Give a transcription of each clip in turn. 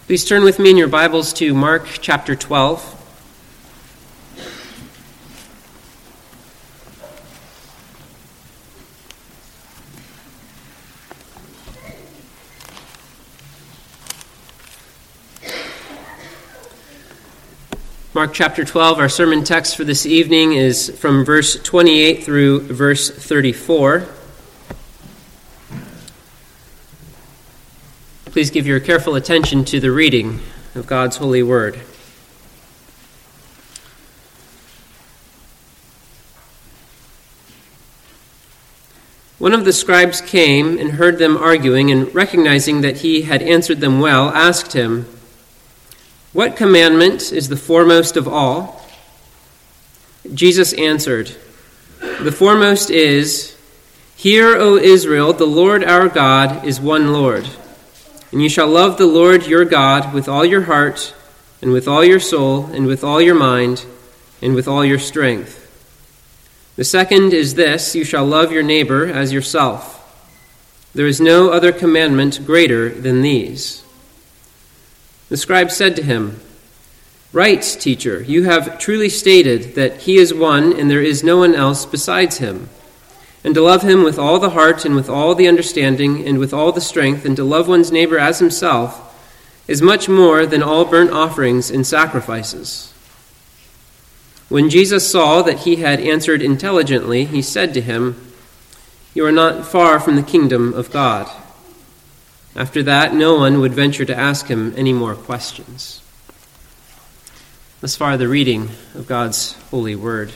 Please turn with me in your Bibles to Mark chapter 12. Mark chapter 12, our sermon text for this evening is from verse 28 through verse 34. Please give your careful attention to the reading of God's holy word. One of the scribes came and heard them arguing, and recognizing that he had answered them well, asked him, "What commandment is the foremost of all?" Jesus answered, "The foremost is, 'Hear, O Israel, the Lord our God is one Lord. And you shall love the Lord your God with all your heart, and with all your soul, and with all your mind, and with all your strength. The second is this, you shall love your neighbor as yourself. There is no other commandment greater than these." The scribe said to him, "Right, teacher, you have truly stated that he is one and there is no one else besides him. And to love him with all the heart and with all the understanding and with all the strength, and to love one's neighbor as himself, is much more than all burnt offerings and sacrifices." When Jesus saw that he had answered intelligently, he said to him, "You are not far from the kingdom of God." After that, no one would venture to ask him any more questions. Thus far, the reading of God's holy word.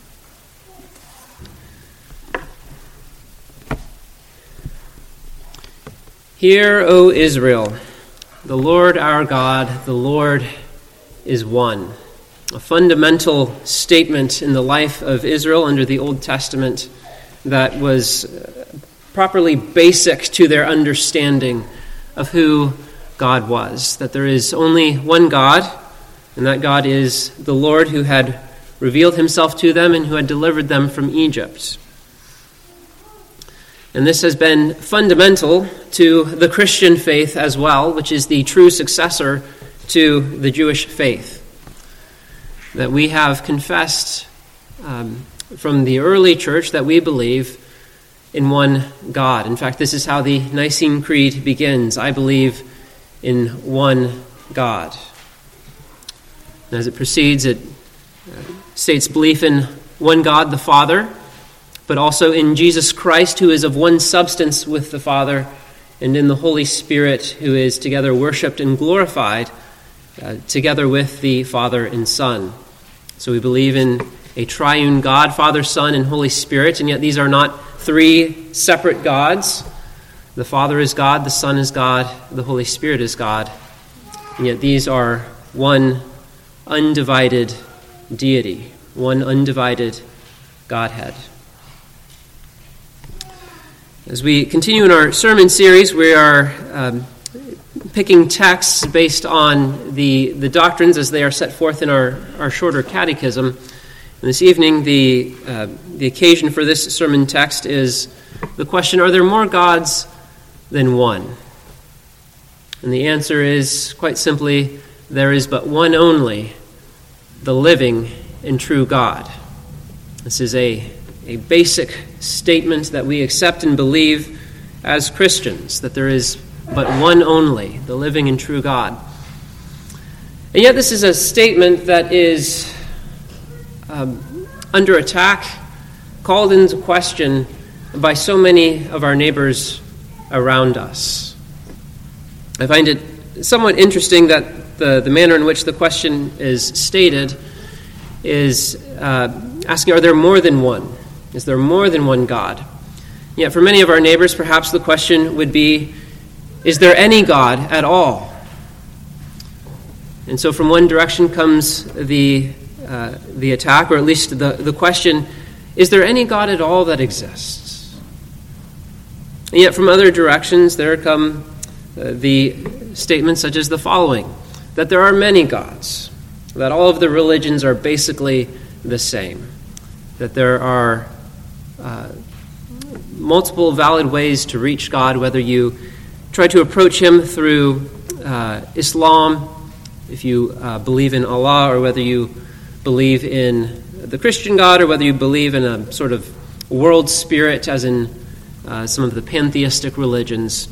Hear, O Israel, the Lord our God, the Lord is one. A fundamental statement in the life of Israel under the Old Testament that was properly basic to their understanding of who God was. That there is only one God, and that God is the Lord who had revealed himself to them and who had delivered them from Egypt. And this has been fundamental to the Christian faith as well, which is the true successor to the Jewish faith. That we have confessed from the early church that we believe in one God. In fact, this is how the Nicene Creed begins. I believe in one God. And as it proceeds, it states belief in one God, the Father, but also in Jesus Christ, who is of one substance with the Father, and in the Holy Spirit, who is together worshipped and glorified together with the Father and Son. So we believe in a triune God, Father, Son, and Holy Spirit, and yet these are not three separate gods. The Father is God, the Son is God, the Holy Spirit is God, and yet these are one undivided deity, one undivided Godhead. As we continue in our sermon series, we are picking texts based on the doctrines as they are set forth in our shorter catechism. And this evening, the occasion for this sermon text is the question, are there more gods than one? And the answer is, quite simply, there is but one only, the living and true God. This is a basic statement that we accept and believe as Christians, that there is but one only, the living and true God. And yet this is a statement that is under attack, called into question by so many of our neighbors around us. I find it somewhat interesting that the manner in which the question is stated is asking, are there more than one? Is there more than one God? Yet for many of our neighbors, perhaps the question would be, is there any God at all? And so from one direction comes the attack, or at least the question, is there any God at all that exists? And yet from other directions, there come the statements such as the following, that there are many gods, that all of the religions are basically the same, that there are multiple valid ways to reach God, whether you try to approach him through Islam, if you believe in Allah, or whether you believe in the Christian God, or whether you believe in a sort of world spirit, as in some of the pantheistic religions,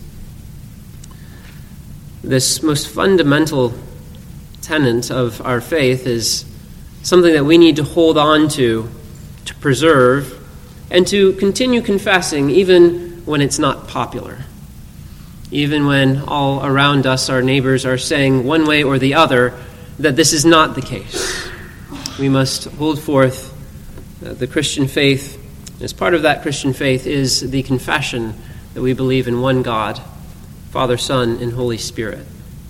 this most fundamental tenet of our faith is something that we need to hold on to preserve, and to continue confessing even when it's not popular. Even when all around us, our neighbors, are saying one way or the other that this is not the case. We must hold forth the Christian faith. As part of that Christian faith is the confession that we believe in one God, Father, Son, and Holy Spirit.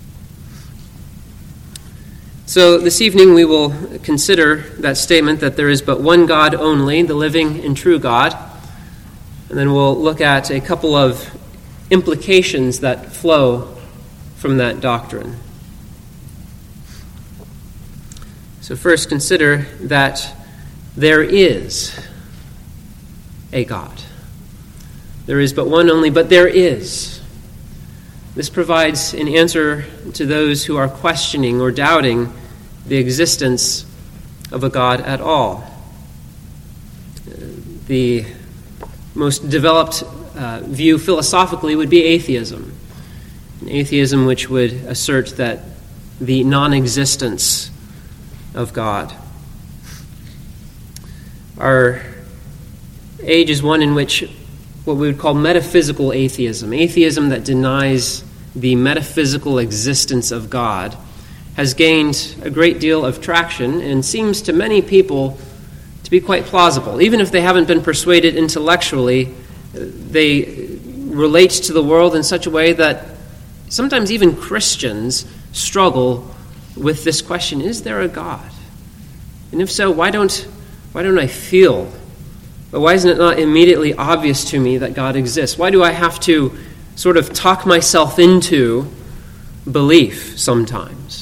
So this evening we will consider that statement that there is but one God only, the living and true God. And then we'll look at a couple of implications that flow from that doctrine. So first, consider that there is a God. There is but one only, but there is. This provides an answer to those who are questioning or doubting the existence of a God at all. The most developed view philosophically would be atheism. An atheism which would assert that the non-existence of God. Our age is one in which what we would call metaphysical atheism, atheism that denies the metaphysical existence of God, has gained a great deal of traction and seems to many people to be quite plausible. Even if they haven't been persuaded intellectually, they relate to the world in such a way that sometimes even Christians struggle with this question: is there a God? And if so, why don't I feel? But why isn't it not immediately obvious to me that God exists? Why do I have to sort of talk myself into belief sometimes?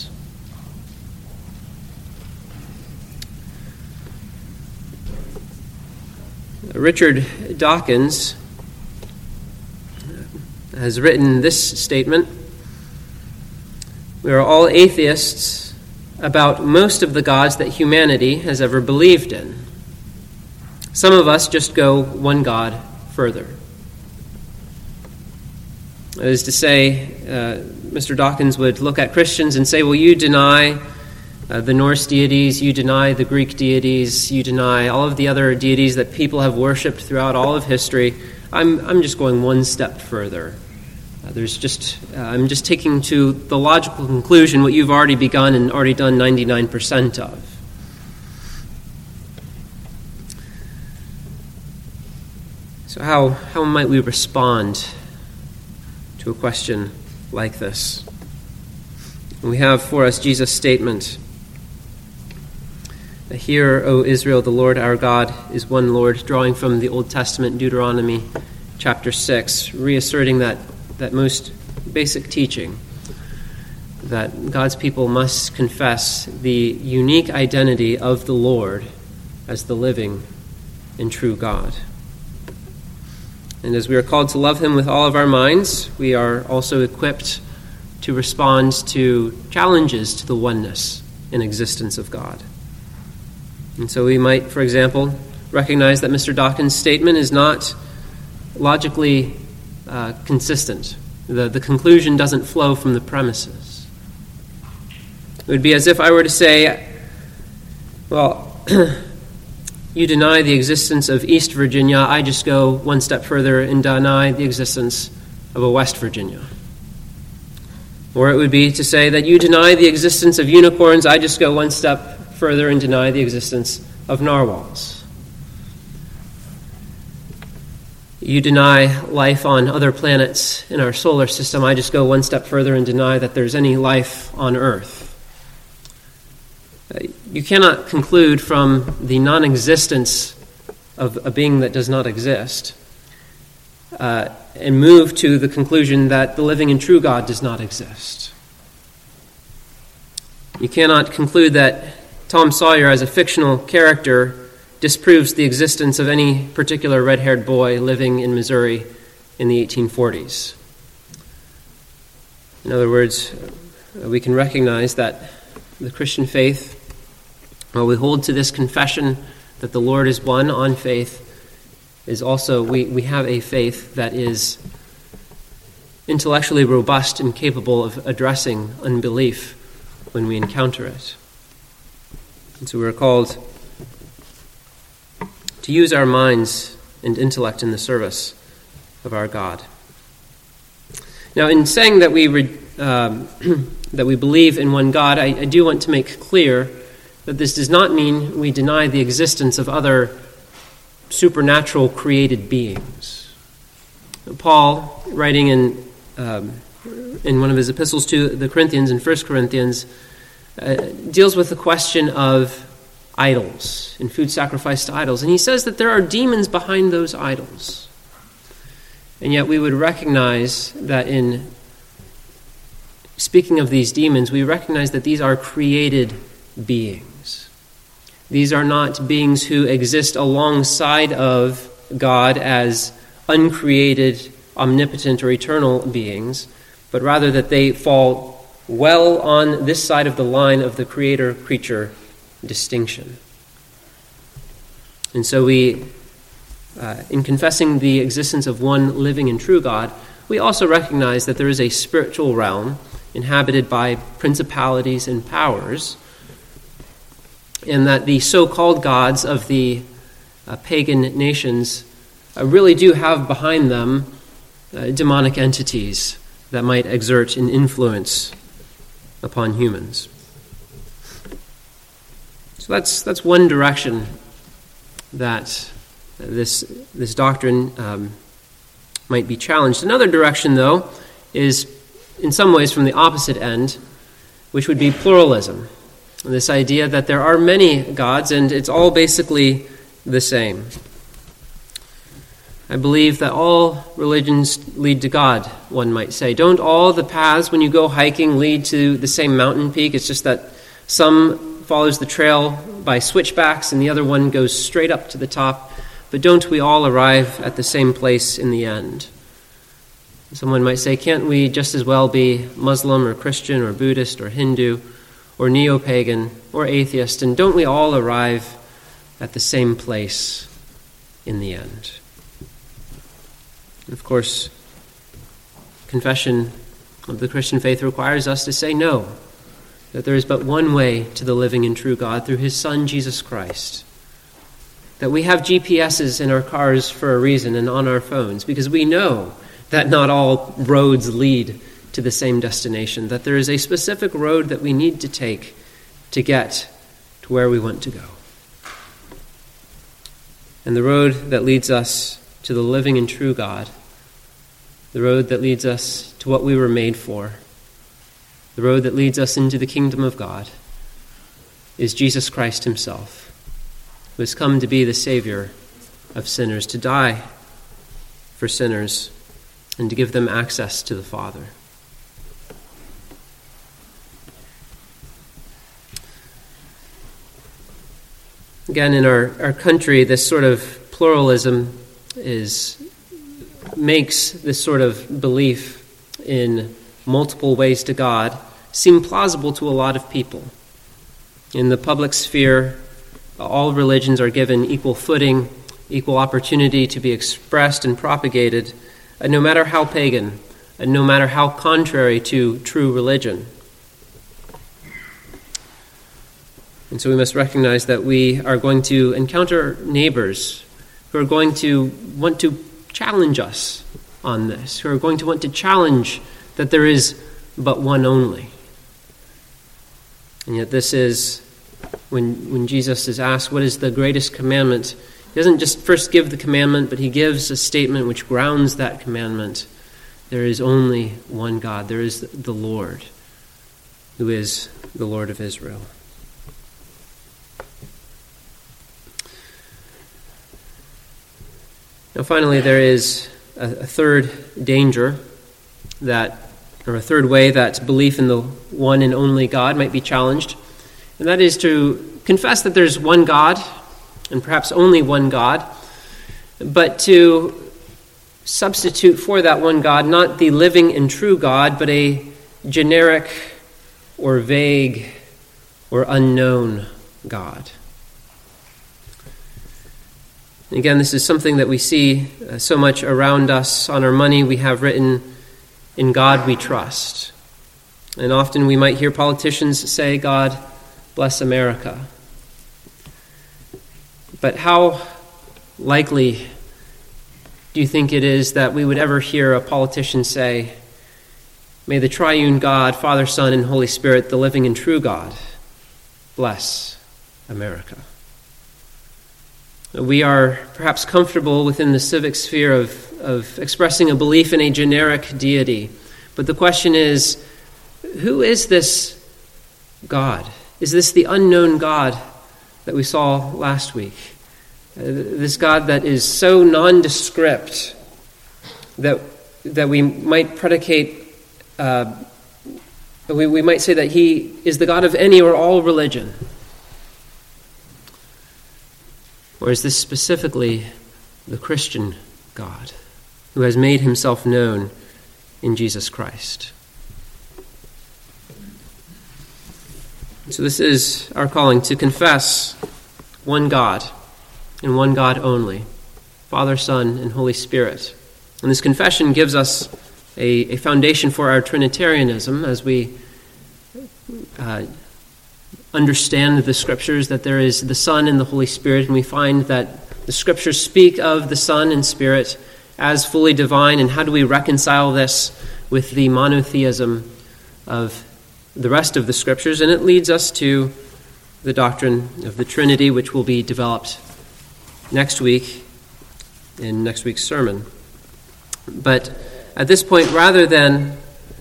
Richard Dawkins has written this statement: "We are all atheists about most of the gods that humanity has ever believed in. Some of us just go one God further." That is to say, Mr. Dawkins would look at Christians and say, well, you deny the Norse deities, you deny the Greek deities, you deny all of the other deities that people have worshipped throughout all of history. I'm just going one step further. I'm just taking to the logical conclusion what you've already begun and already done 99% of. So how might we respond to a question like this? We have for us Jesus' statement: "Hear, O Israel, the Lord our God is one Lord," drawing from the Old Testament, Deuteronomy chapter 6, reasserting that most basic teaching, that God's people must confess the unique identity of the Lord as the living and true God. And as we are called to love him with all of our minds, we are also equipped to respond to challenges to the oneness and existence of God. And so we might, for example, recognize that Mr. Dawkins' statement is not logically consistent. The conclusion doesn't flow from the premises. It would be as if I were to say, well, you deny the existence of East Virginia, I just go one step further and deny the existence of a West Virginia. Or it would be to say that you deny the existence of unicorns, I just go one step further and deny the existence of narwhals. You deny life on other planets in our solar system, I just go one step further and deny that there's any life on Earth. You cannot conclude from the non-existence of a being that does not exist and move to the conclusion that the living and true God does not exist. You cannot conclude that Tom Sawyer, as a fictional character, disproves the existence of any particular red-haired boy living in Missouri in the 1840s. In other words, we can recognize that the Christian faith, while we hold to this confession that the Lord is one on faith, is also, we have a faith that is intellectually robust and capable of addressing unbelief when we encounter it. And so we're called to use our minds and intellect in the service of our God. Now, in saying that that we believe in one God, I do want to make clear that this does not mean we deny the existence of other supernatural created beings. Paul, writing in one of his epistles to the Corinthians, in 1 Corinthians, deals with the question of idols and food sacrificed to idols. And he says that there are demons behind those idols. And yet we would recognize that in speaking of these demons, we recognize that these are created beings. These are not beings who exist alongside of God as uncreated, omnipotent, or eternal beings, but rather that they fall well on this side of the line of the creator-creature distinction. And so we, in confessing the existence of one living and true God, we also recognize that there is a spiritual realm inhabited by principalities and powers, and that the so-called gods of the pagan nations really do have behind them demonic entities that might exert an influence upon humans. So that's one direction that this doctrine might be challenged. Another direction, though, is in some ways from the opposite end, which would be pluralism. This idea that there are many gods and it's all basically the same. I believe that all religions lead to God, one might say. Don't all the paths when you go hiking lead to the same mountain peak? It's just that some follows the trail by switchbacks and the other one goes straight up to the top. But don't we all arrive at the same place in the end? Someone might say, can't we just as well be Muslim or Christian or Buddhist or Hindu or neo-pagan or atheist, and don't we all arrive at the same place in the end? And of course, confession of the Christian faith requires us to say no, that there is but one way to the living and true God through his Son, Jesus Christ. That we have GPSs in our cars for a reason and on our phones, because we know that not all roads lead to the same destination, that there is a specific road that we need to take to get to where we want to go. And the road that leads us to the living and true God, the road that leads us to what we were made for, the road that leads us into the kingdom of God, is Jesus Christ himself, who has come to be the Savior of sinners, to die for sinners, and to give them access to the Father. Again, in our country, this sort of pluralism makes this sort of belief in multiple ways to God seem plausible to a lot of people. In the public sphere, all religions are given equal footing, equal opportunity to be expressed and propagated, no matter how pagan, and no matter how contrary to true religion. And so we must recognize that we are going to encounter neighbors who are going to want to challenge us on this, who are going to want to challenge that there is but one only. And yet this is, when Jesus is asked what is the greatest commandment, he doesn't just first give the commandment, but he gives a statement which grounds that commandment. There is only one God. There is the Lord, who is the Lord of Israel. Now finally, there is a third danger or a third way that belief in the one and only God might be challenged, and that is to confess that there's one God, and perhaps only one God, but to substitute for that one God not the living and true God, but a generic or vague or unknown God. Again, this is something that we see so much around us. On our money, we have written, "In God we trust." And often we might hear politicians say, "God bless America." But how likely do you think it is that we would ever hear a politician say, "May the triune God, Father, Son, and Holy Spirit, the living and true God, bless America"? We are perhaps comfortable within the civic sphere of expressing a belief in a generic deity. But the question is, who is this God? Is this the unknown God that we saw last week? This God that is so nondescript that we might predicate, we might say that he is the God of any or all religion. Or is this specifically the Christian God who has made himself known in Jesus Christ? So this is our calling, to confess one God and one God only, Father, Son, and Holy Spirit. And this confession gives us a foundation for our Trinitarianism as we understand the Scriptures, that there is the Son and the Holy Spirit, and we find that the Scriptures speak of the Son and Spirit as fully divine. And how do we reconcile this with the monotheism of the rest of the Scriptures? And it leads us to the doctrine of the Trinity, which will be developed next week in next week's sermon. But at this point, rather than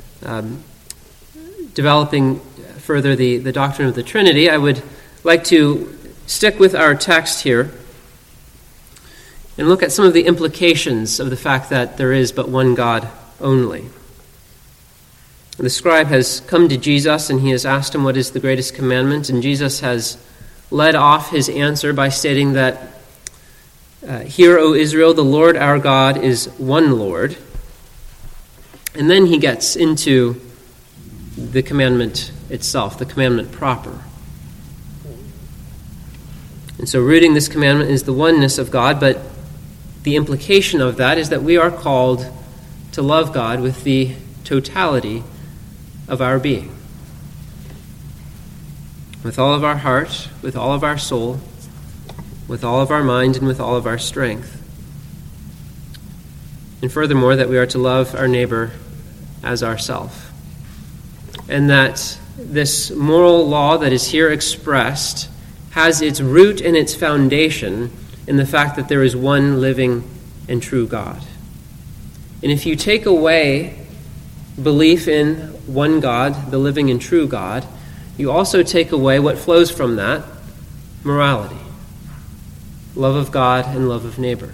developing further the doctrine of the Trinity, I would like to stick with our text here and look at some of the implications of the fact that there is but one God only. The scribe has come to Jesus and he has asked him what is the greatest commandment, and Jesus has led off his answer by stating that, "Hear, O Israel, the Lord our God is one Lord." And then he gets into the commandment itself, the commandment proper. And so rooting this commandment is the oneness of God, but the implication of that is that we are called to love God with the totality of our being. With all of our heart, with all of our soul, with all of our mind, and with all of our strength. And furthermore, that we are to love our neighbor as ourself. And that this moral law that is here expressed has its root and its foundation in the fact that there is one living and true God. And if you take away belief in one God, the living and true God, you also take away what flows from that, morality, love of God and love of neighbor.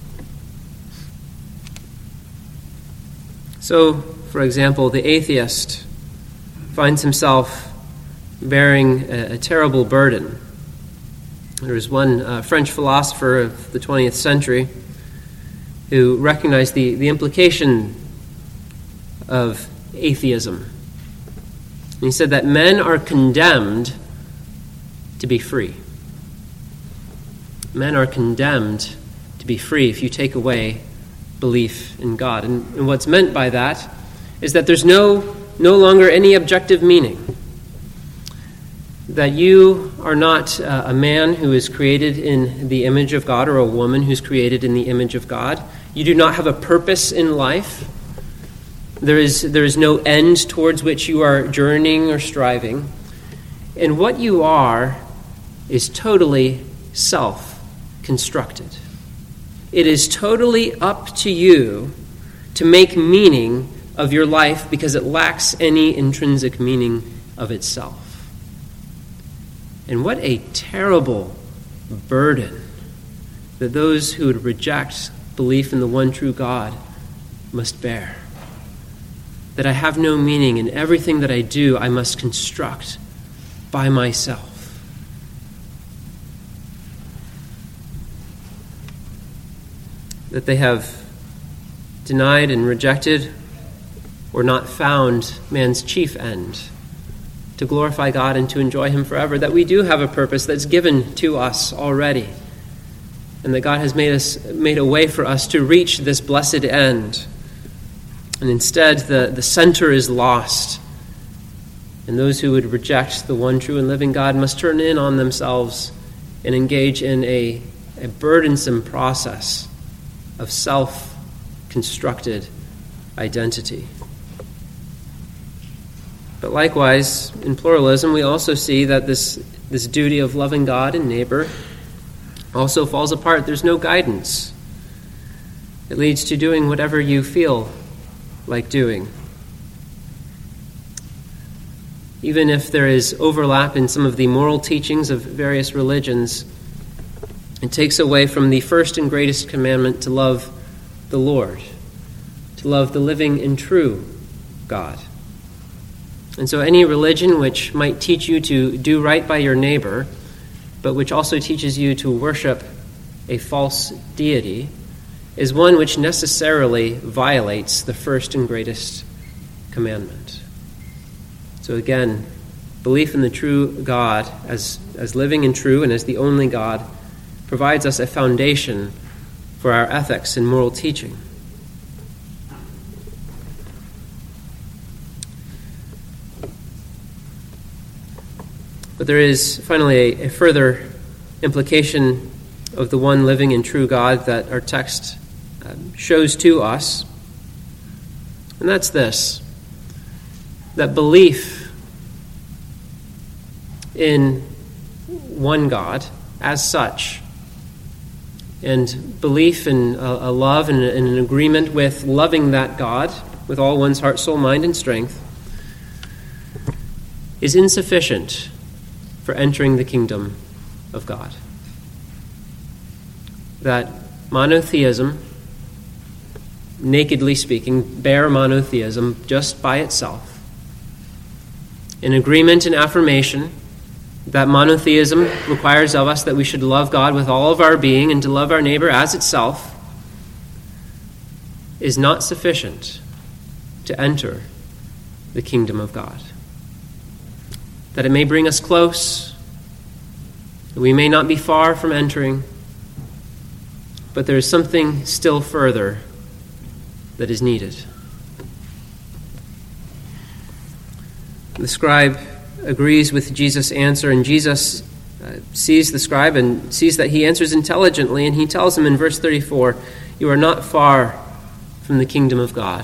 So, for example, the atheist finds himself bearing a terrible burden. There was one French philosopher of the 20th century who recognized the implication of atheism. And he said that men are condemned to be free. Men are condemned to be free if you take away belief in God. And what's meant by that is that there's no longer any objective meaning. That you are not a man who is created in the image of God or a woman who's created in the image of God. You do not have a purpose in life. There is no end towards which you are journeying or striving. And what you are is totally self-constructed. It is totally up to you to make meaning of your life because it lacks any intrinsic meaning of itself. And what a terrible burden that those who would reject belief in the one true God must bear. That I have no meaning, and everything that I do I must construct by myself. That they have denied and rejected or not found man's chief end, to glorify God and to enjoy him forever, that we do have a purpose that's given to us already, and that God has made a way for us to reach this blessed end. And instead, the center is lost, and those who would reject the one true and living God must turn in on themselves and engage in a burdensome process of self-constructed identity. But likewise, in pluralism, we also see that this duty of loving God and neighbor also falls apart. There's no guidance. It leads to doing whatever you feel like doing. Even if there is overlap in some of the moral teachings of various religions, it takes away from the first and greatest commandment to love the Lord, to love the living and true God. And so any religion which might teach you to do right by your neighbor, but which also teaches you to worship a false deity, is one which necessarily violates the first and greatest commandment. So again, belief in the true God as living and true and as the only God provides us a foundation for our ethics and moral teaching. But there is finally a further implication of the one living and true God that our text shows to us, and that's this: that belief in one God as such, and belief in a love and an agreement with loving that God with all one's heart, soul, mind, and strength, is insufficient for entering the kingdom of God. That monotheism, nakedly speaking, bare monotheism just by itself, an agreement and affirmation that monotheism requires of us that we should love God with all of our being and to love our neighbor as itself, is not sufficient to enter the kingdom of God. That it may bring us close, that we may not be far from entering, but there is something still further that is needed. The scribe agrees with Jesus' answer, and Jesus sees the scribe and sees that he answers intelligently, and he tells him in verse 34, "You are not far from the kingdom of God."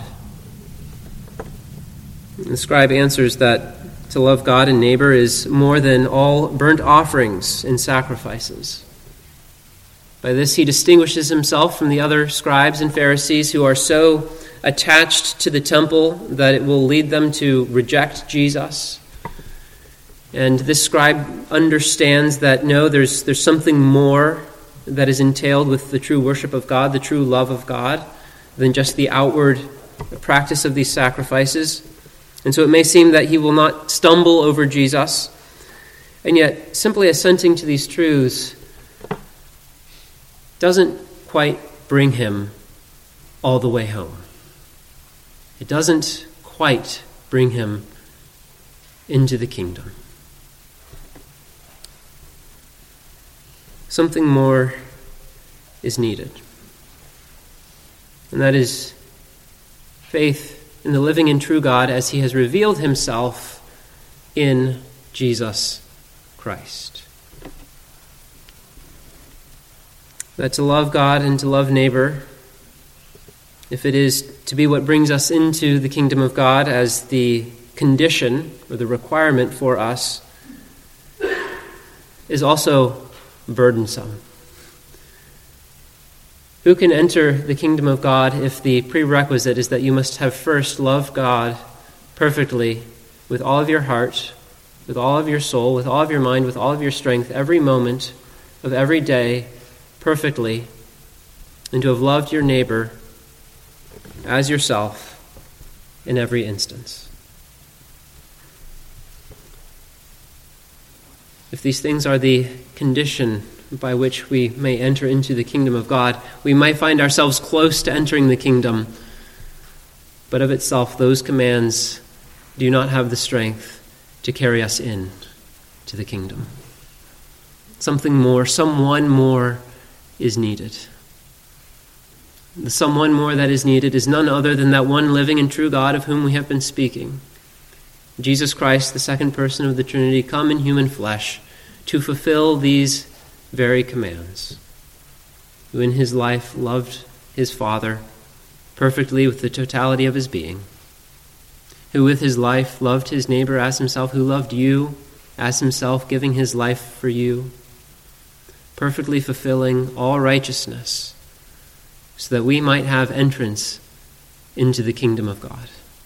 And the scribe answers that to love God and neighbor is more than all burnt offerings and sacrifices. By this he distinguishes himself from the other scribes and Pharisees who are so attached to the temple that it will lead them to reject Jesus. And this scribe understands that no, there's something more that is entailed with the true worship of God, the true love of God, than just the outward practice of these sacrifices. And so it may seem that he will not stumble over Jesus, and yet simply assenting to these truths doesn't quite bring him all the way home. It doesn't quite bring him into the kingdom. Something more is needed, and that is faith in the living and true God as he has revealed himself in Jesus Christ. That to love God and to love neighbor, if it is to be what brings us into the kingdom of God as the condition or the requirement for us, is also burdensome. Who can enter the kingdom of God if the prerequisite is that you must have first loved God perfectly with all of your heart, with all of your soul, with all of your mind, with all of your strength, every moment of every day perfectly, and to have loved your neighbor as yourself in every instance? If these things are the condition by which we may enter into the kingdom of God, we might find ourselves close to entering the kingdom, but of itself those commands do not have the strength to carry us in to the kingdom. Something more, someone more is needed. The someone more that is needed is none other than that one living and true God of whom we have been speaking. Jesus Christ, the second person of the Trinity, come in human flesh to fulfill these very commands, who in his life loved his Father perfectly with the totality of his being, who with his life loved his neighbor as himself, who loved you as himself, giving his life for you, perfectly fulfilling all righteousness, so that we might have entrance into the kingdom of God.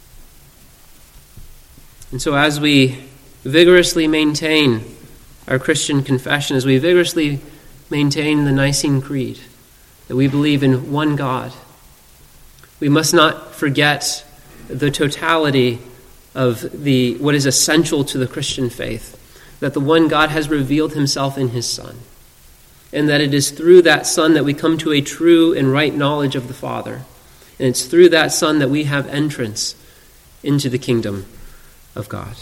And so as we vigorously maintain our Christian confession, as we vigorously maintain the Nicene Creed, that we believe in one God, we must not forget the totality of what is essential to the Christian faith, that the one God has revealed himself in his Son, and that it is through that Son that we come to a true and right knowledge of the Father, and it's through that Son that we have entrance into the kingdom of God.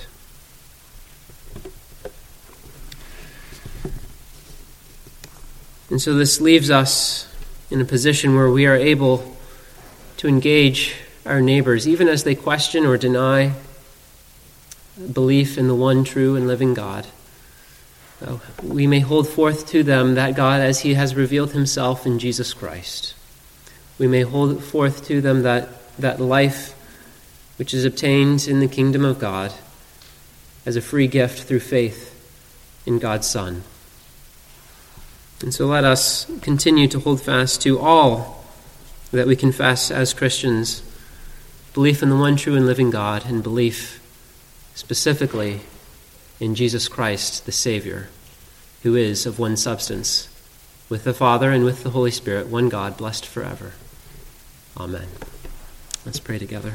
And so this leaves us in a position where we are able to engage our neighbors, even as they question or deny belief in the one true and living God. We may hold forth to them that God as he has revealed himself in Jesus Christ. We may hold forth to them that life which is obtained in the kingdom of God as a free gift through faith in God's Son. And so let us continue to hold fast to all that we confess as Christians, belief in the one true and living God, and belief specifically in Jesus Christ, the Savior, who is of one substance, with the Father and with the Holy Spirit, one God, blessed forever. Amen. Let's pray together.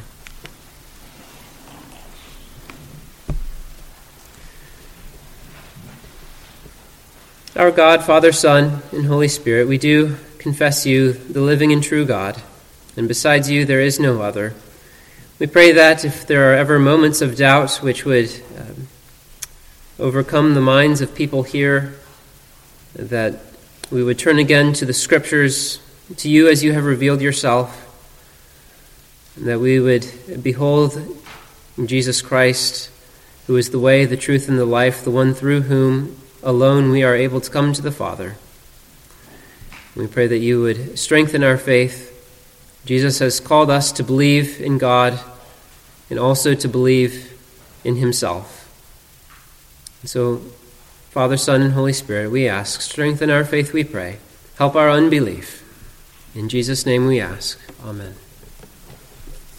Our God, Father, Son, and Holy Spirit, we do confess you, the living and true God, and besides you there is no other. We pray that if there are ever moments of doubt which would overcome the minds of people here, that we would turn again to the Scriptures, to you as you have revealed yourself, and that we would behold Jesus Christ, who is the way, the truth, and the life, the one through whom alone we are able to come to the Father. We pray that you would strengthen our faith. Jesus has called us to believe in God and also to believe in himself. And so, Father, Son, and Holy Spirit, we ask, strengthen our faith, we pray. Help our unbelief. In Jesus' name we ask. Amen.